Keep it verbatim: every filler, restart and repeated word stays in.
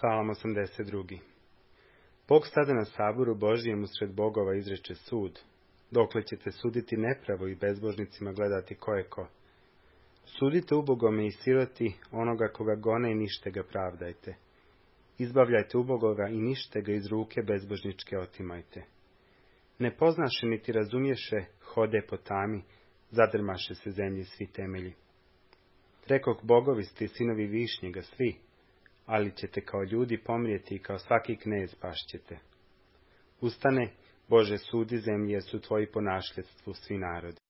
Psalam osamdeset drugi. Bog stade na saboru Božijem usred bogova izreče sud, dokle ćete suditi nepravo i bezbožnicima gledati ko je ko. Sudite ubogome i siroti onoga koga gone i nište ga pravdajte. Izbavljajte ubogoga i nište ga iz ruke bezbožničke otimajte. Ne poznaše niti razumješe, hode po tami, zadrmaše se zemlji svi temelji. Rekoh, bogovi ste sinovi višnjega svi, ali ćete kao ljudi pomrijeti i kao svaki knez pašćete. Ustane, Bože, sudi zemlji, jer su tvoji po našljedstvu svi narodi.